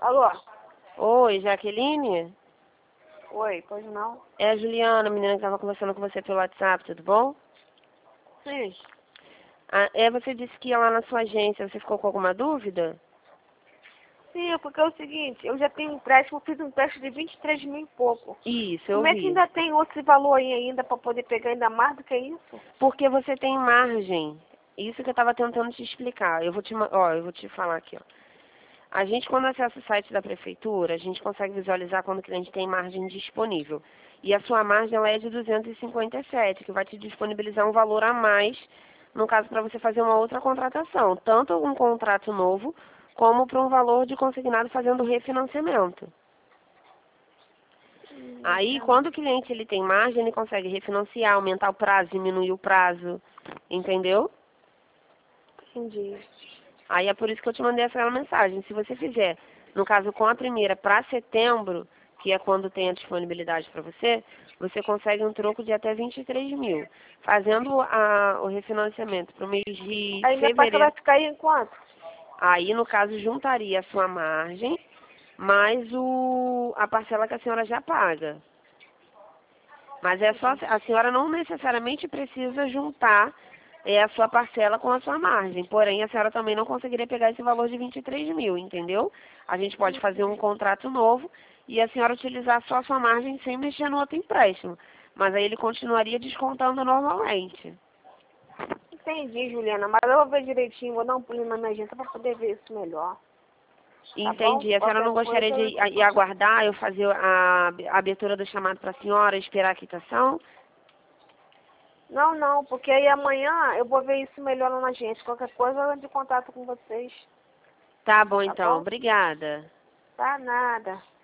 Alô? Oi, Jaqueline? Oi, pois não? É a Juliana, a menina que estava conversando com você pelo WhatsApp, tudo bom? Sim. Você disse que ia lá na sua agência, você ficou com alguma dúvida? Sim, porque é o seguinte, eu já tenho um empréstimo, fiz um empréstimo de 23 mil e pouco. Isso, eu Como é que vi. ainda tem outro valor aí ainda para poder pegar ainda mais do que isso? Porque você tem margem. Isso que eu estava tentando te explicar. Eu vou te falar aqui, ó. A gente, quando acessa o site da prefeitura, a gente consegue visualizar quando o cliente tem margem disponível. E a sua margem ela é de 257, que vai te disponibilizar um valor a mais, no caso, para você fazer uma outra contratação. Tanto um contrato novo, como para um valor de consignado fazendo refinanciamento. Aí, quando o cliente ele tem margem, ele consegue refinanciar, aumentar o prazo, diminuir o prazo, entendeu? Entendi. Aí é por isso que eu te mandei essa mensagem. Se você fizer, no caso com a primeira para setembro, que é quando tem a disponibilidade para você, você consegue um troco de até 23 mil. Fazendo o refinanciamento para o mês de Aí minha parcela fevereiro, vai ficar aí em quanto? aí no caso juntaria a sua margem, mais a parcela que a senhora já paga. Mas é só, a senhora não necessariamente precisa juntar a sua parcela com a sua margem. Porém, a senhora também não conseguiria pegar esse valor de 23 mil, entendeu? A gente pode fazer um contrato novo e a senhora utilizar só a sua margem sem mexer no outro empréstimo. Mas aí ele continuaria descontando normalmente. Entendi, Juliana, mas eu vou ver direitinho, vou dar um pulinho na minha agência para poder ver isso melhor. Tá bom? Entendi. A senhora Qualquer não gostaria coisa, de ir aguardar eu fazer a abertura do chamado para a senhora, esperar a quitação? Não, não, porque aí amanhã eu vou ver isso melhor lá na agência. Qualquer coisa eu entro em contato com vocês. Tá bom, Tá então. bom? Obrigada. Tá nada.